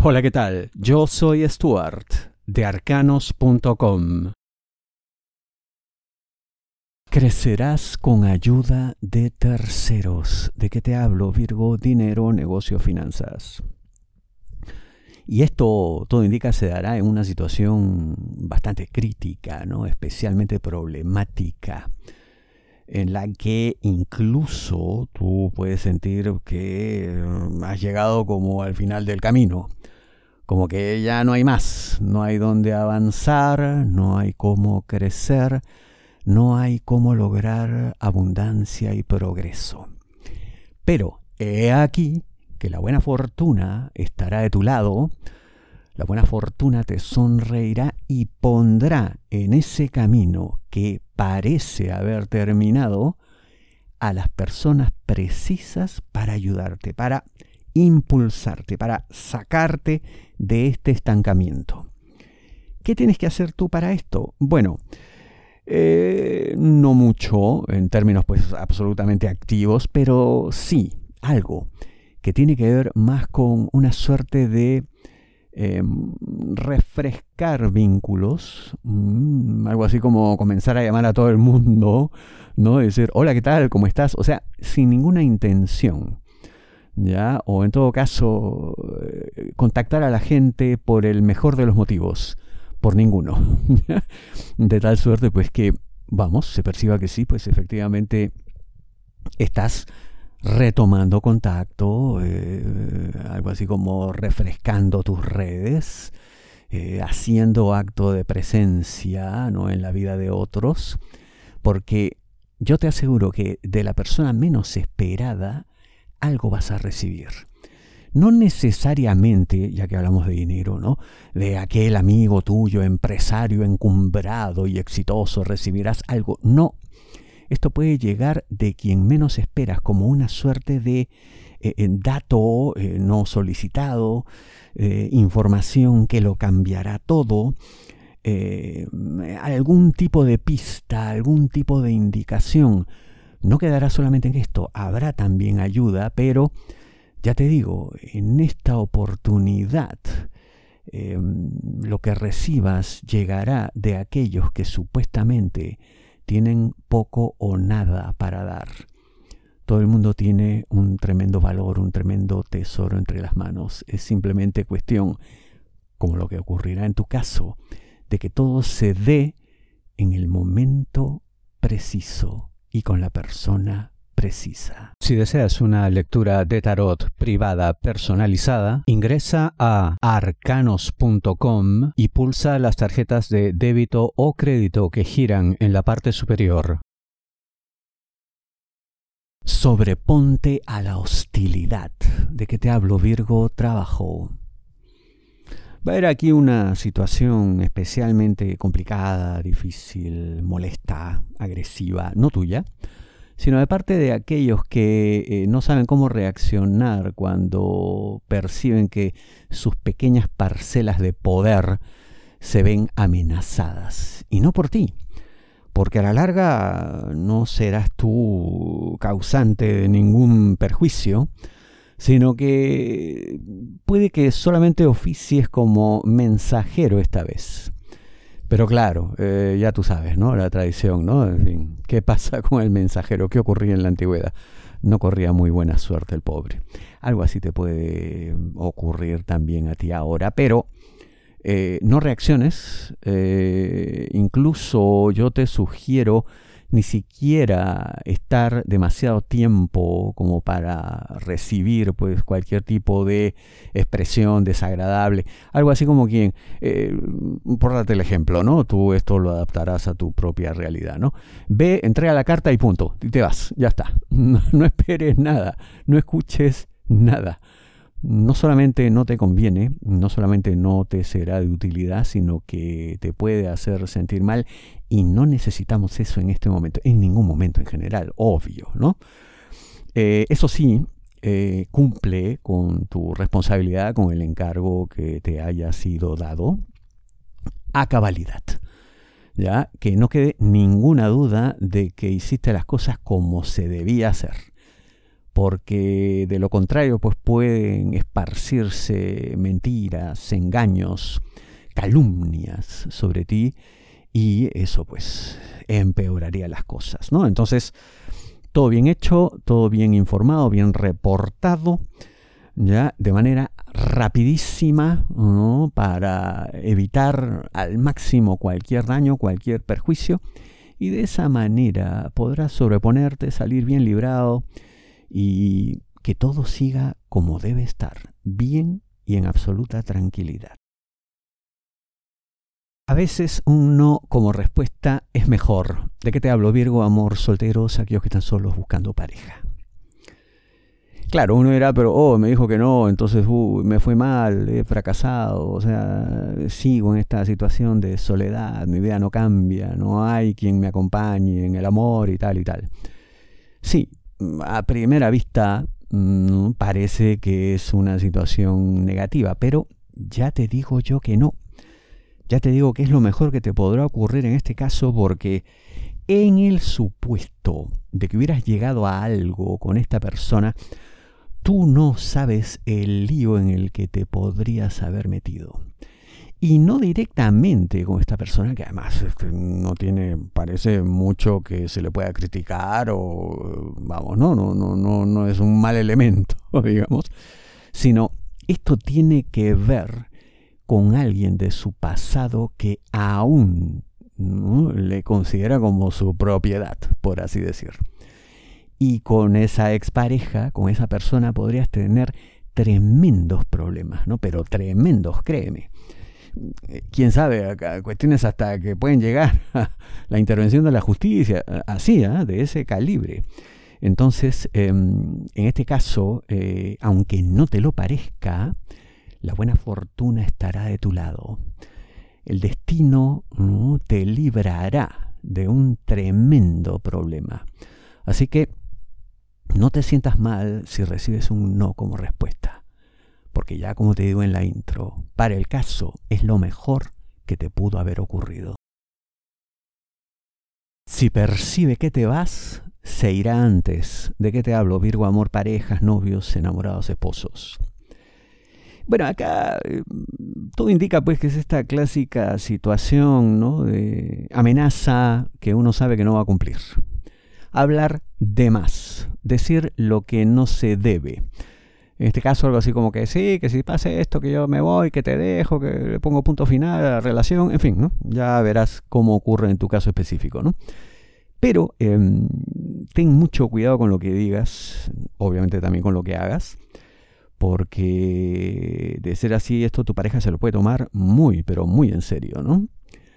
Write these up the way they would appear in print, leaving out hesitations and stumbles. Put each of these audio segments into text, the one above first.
Hola, ¿qué tal? Yo soy Stuart, de arcanos.com. Crecerás con ayuda de terceros. ¿De qué te hablo, Virgo? Dinero, negocio, finanzas. Y esto, todo indica, se dará en una situación bastante crítica, ¿no? Especialmente problemática, en la que incluso tú puedes sentir que has llegado como al final del camino. Como que ya no hay más, no hay dónde avanzar, no hay cómo crecer, no hay cómo lograr abundancia y progreso. Pero he aquí que la buena fortuna estará de tu lado, la buena fortuna te sonreirá y pondrá en ese camino que parece haber terminado a las personas precisas para ayudarte, para impulsarte, para sacarte de este estancamiento. ¿Qué tienes que hacer tú para esto? Bueno, no mucho en términos pues absolutamente activos, pero sí algo que tiene que ver más con una suerte de refrescar vínculos, algo así como comenzar a llamar a todo el mundo, ¿no? Decir, hola, ¿qué tal? ¿Cómo estás? O sea, sin ninguna intención, ¿ya? O en todo caso, contactar a la gente por el mejor de los motivos, por ninguno. De tal suerte, pues que, vamos, se perciba que sí, pues efectivamente estás retomando contacto, algo así como refrescando tus redes, haciendo acto de presencia, ¿no? En la vida de otros, porque yo te aseguro que de la persona menos esperada algo vas a recibir. No necesariamente, ya que hablamos de dinero, ¿no? De aquel amigo tuyo, empresario encumbrado y exitoso, recibirás algo. No. Esto puede llegar de quien menos esperas, como una suerte de dato no solicitado, información que lo cambiará todo, algún tipo de pista, algún tipo de indicación. No quedará solamente en esto, habrá también ayuda, pero ya te digo, en esta oportunidad lo que recibas llegará de aquellos que supuestamente tienen poco o nada para dar. Todo el mundo tiene un tremendo valor, un tremendo tesoro entre las manos. Es simplemente cuestión, como lo que ocurrirá en tu caso, de que todo se dé en el momento preciso y con la persona precisa. Si deseas una lectura de tarot privada personalizada, ingresa a arcanos.com y pulsa las tarjetas de débito o crédito que giran en la parte superior. Sobreponte a la hostilidad. ¿De qué te hablo, Virgo? Trabajo. Va a haber aquí una situación especialmente complicada, difícil, molesta, agresiva, no tuya, sino de parte de aquellos que no saben cómo reaccionar cuando perciben que sus pequeñas parcelas de poder se ven amenazadas. Y no por ti, porque a la larga no serás tú causante de ningún perjuicio, sino que puede que solamente oficies como mensajero esta vez. Pero claro, ya tú sabes, ¿no? La tradición, ¿no? En fin, ¿qué pasa con el mensajero? ¿Qué ocurría en la antigüedad? No corría muy buena suerte el pobre. Algo así te puede ocurrir también a ti ahora, pero no reacciones. Incluso yo te sugiero ni siquiera estar demasiado tiempo como para recibir pues cualquier tipo de expresión desagradable, algo así como quien, por darte el ejemplo, ¿no? Tú esto lo adaptarás a tu propia realidad, ¿no? Ve, entrega la carta y punto, y te vas, ya está. No esperes nada, no escuches nada. No solamente no te conviene, no solamente no te será de utilidad, sino que te puede hacer sentir mal, y no necesitamos eso en este momento, en ningún momento en general, obvio, ¿no? Eso sí, cumple con tu responsabilidad, con el encargo que te haya sido dado a cabalidad, ¿ya? Que no quede ninguna duda de que hiciste las cosas como se debía hacer. porque de lo contrario pues pueden esparcirse mentiras, engaños, calumnias sobre ti, y eso pues empeoraría las cosas, ¿no? Entonces, todo bien hecho, todo bien informado, bien reportado, ya de manera rapidísima, ¿no? Para evitar al máximo cualquier daño, cualquier perjuicio, y de esa manera podrás sobreponerte, salir bien librado y que todo siga como debe estar, bien y en absoluta tranquilidad. A veces un no como respuesta es mejor. ¿De qué te hablo, Virgo, amor, solteros, aquellos que están solos buscando pareja? Claro, uno dirá, pero me dijo que no, entonces me fue mal, he fracasado, o sea, sigo en esta situación de soledad, mi vida no cambia, no hay quien me acompañe en el amor y tal y tal. Sí, a primera vista parece que es una situación negativa, pero ya te digo yo que no. Ya te digo que es lo mejor que te podrá ocurrir en este caso, porque en el supuesto de que hubieras llegado a algo con esta persona, tú no sabes el lío en el que te podrías haber metido. Y no directamente con esta persona, que además no tiene, parece mucho que se le pueda criticar o, vamos, no es un mal elemento, digamos, sino esto tiene que ver con alguien de su pasado que aún, ¿no?, le considera como su propiedad, por así decir. Y con esa expareja, con esa persona, podrías tener tremendos problemas, ¿no? Pero tremendos, créeme. Quién sabe, a cuestiones hasta que pueden llegar a la intervención de la justicia, así, de ese calibre. Entonces, en este caso, aunque no te lo parezca, la buena fortuna estará de tu lado. El destino, ¿no?, te librará de un tremendo problema. Así que no te sientas mal si recibes un no como respuesta, porque ya, como te digo en la intro, para el caso es lo mejor que te pudo haber ocurrido. Si percibe que te vas, se irá antes. ¿De qué te hablo, Virgo, amor, parejas, novios, enamorados, esposos? Bueno, acá todo indica pues que es esta clásica situación, ¿no?, de amenaza que uno sabe que no va a cumplir. Hablar de más, decir lo que no se debe. En este caso algo así como que sí, que si pasa esto, que yo me voy, que te dejo, que le pongo punto final a la relación, en fin, ¿no? Ya verás cómo ocurre en tu caso específico, ¿no? Pero ten mucho cuidado con lo que digas, obviamente también con lo que hagas, porque de ser así, esto tu pareja se lo puede tomar muy, pero muy en serio, ¿no?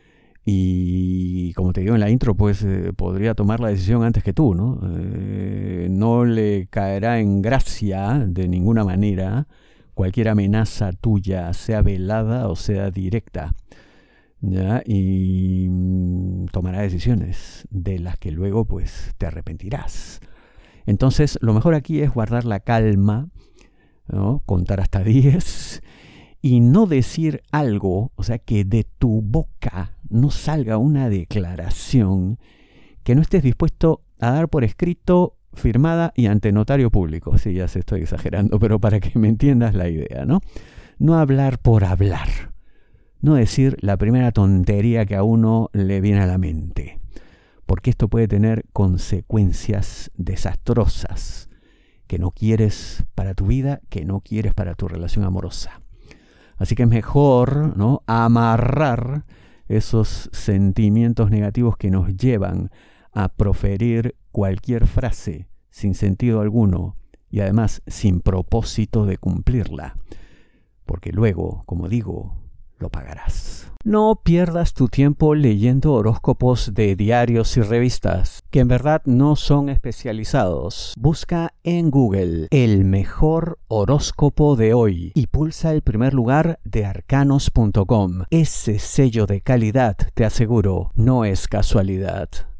Y como te digo en la intro, pues podría tomar la decisión antes que tú, ¿no? No le caerá en gracia de ninguna manera cualquier amenaza tuya, sea velada o sea directa, ¿ya? Y tomará decisiones de las que luego pues te arrepentirás. Entonces, lo mejor aquí es guardar la calma, ¿no?, contar hasta 10 y no decir algo, o sea, que de tu boca no salga una declaración que no estés dispuesto a dar por escrito, firmada y ante notario público. Sí, ya se estoy exagerando, pero para que me entiendas la idea, ¿no? No hablar por hablar, no decir la primera tontería que a uno le viene a la mente, porque esto puede tener consecuencias desastrosas que no quieres para tu vida, que no quieres para tu relación amorosa. Así que es mejor, ¿no?, amarrar esos sentimientos negativos que nos llevan a proferir cualquier frase sin sentido alguno y además sin propósito de cumplirla, porque luego, como digo, lo pagarás. No pierdas tu tiempo leyendo horóscopos de diarios y revistas, que en verdad no son especializados. Busca en Google el mejor horóscopo de hoy y pulsa el primer lugar de arcanos.com. Ese sello de calidad, te aseguro, no es casualidad.